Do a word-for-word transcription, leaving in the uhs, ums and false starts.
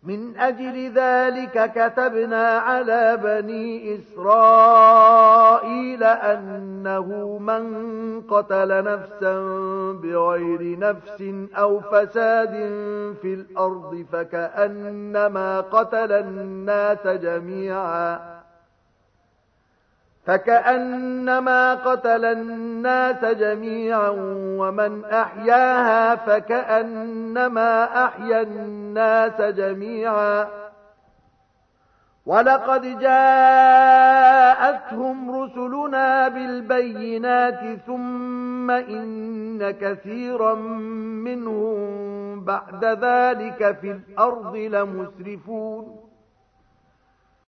من أجل ذلك كتبنا على بني إسرائيل أنه من قتل نفسا بغير نفس أو فساد في الأرض فكأنما قتل الناس جميعا فكأنما قتل الناس جميعا ومن أحياها فكأنما أحيا الناس جميعا ولقد جاءتهم رسلنا بالبينات ثم إن كثيرا منهم بعد ذلك في الأرض لمسرفون